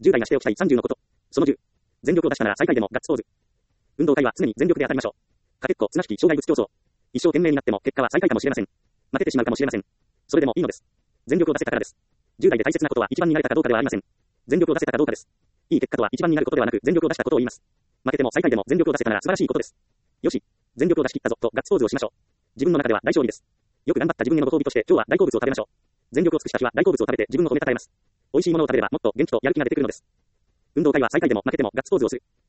10代がしておきたい30のこと。その10。全力を出したなら最下位でもガッツポーズ。運動会は常に全力で当たりましょう。かけっこ綱引き障害物競争。一生懸命になっても結果は最下位かもしれません。負けてしまうかもしれません。それでもいいのです。全力を出せたからです。10代で大切なことは一番になれたかどうかではありません。全力を出せたかどうかです。いい結果とは一番になることではなく全力を出したことを言います。負けても最下位でも全力を出せたなら素晴らしいことです。よし。全力を出し切ったぞとガッツポーズをしましょう。自分の中では大勝利です。よく頑張った自分へのご褒美として今日は大好物を食べましょう。全力を尽くした日は大好物を食べて自分を褒めたたえます。美味しいものを食べればもっと元気とやる気が出てくるのです。運動会は最下位でも負けてもガッツポーズをする。